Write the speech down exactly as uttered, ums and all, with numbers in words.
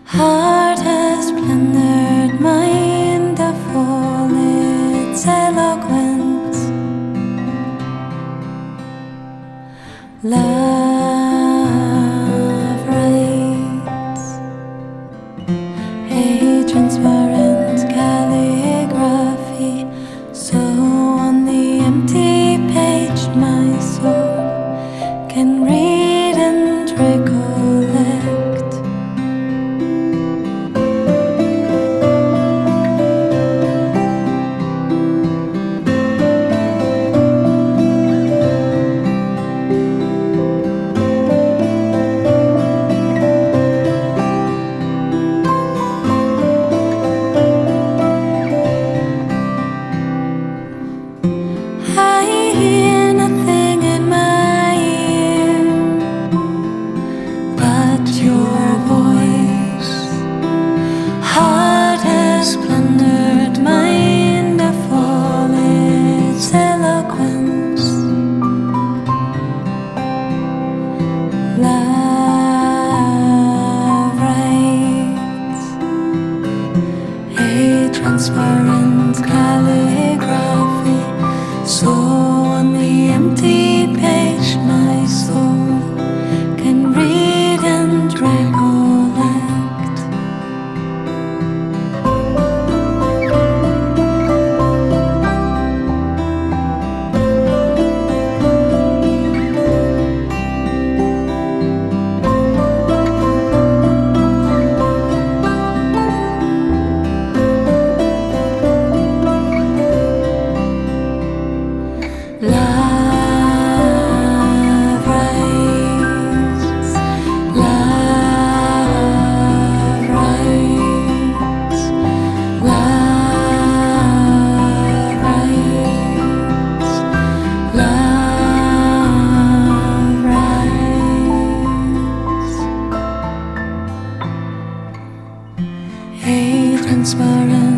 Heart has splendid, mind of all its eloquence. Love writes a transparent calligraphy, so on the empty page my soul can read and recollect. I hear nothing in my ear but your voice. Heart has plundered mind of all its eloquence. Love writes a transparent calligraphy, so on the empty page my soul can read and recollect. Love writes, love writes, love writes, love writes. A transparent